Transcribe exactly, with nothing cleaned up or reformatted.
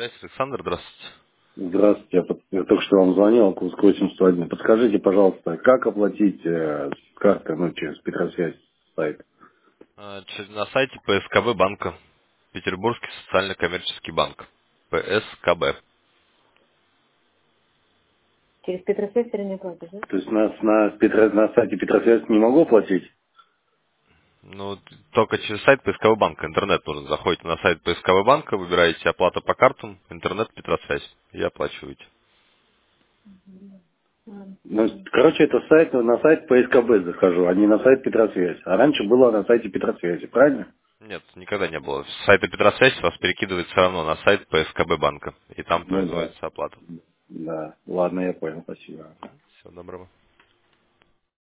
Связь, Александр, здравствуйте. Здравствуйте, я, под- я только что вам звонил, Курск восемь сто один. Подскажите, пожалуйста, как оплатить э, с карты, ну, через Петросвязь сайт? А, че- На сайте П С К Б банка. Петербургский социально-коммерческий банк. П С К Б. Через Петросвязь теперь не платишь, да? То есть на, на, Петро- на сайте Петросвязь не могу оплатить? Ну, только через сайт П С К Б банка. Интернет нужно. Заходите на сайт П С К Б банка, выбираете оплата по картам, интернет, Петросвязь. И оплачиваете. Ладно, Ну, спасибо. короче, это сайт, на сайт П С К Б захожу, а не на сайт Петросвязь. А раньше было на сайте Петросвязи, правильно? Нет, никогда не было. С сайта Петросвязь вас перекидывает все равно на сайт П С К Б банка. И там Ну да. производится оплата. Да. Ладно, я понял, спасибо. Всего доброго.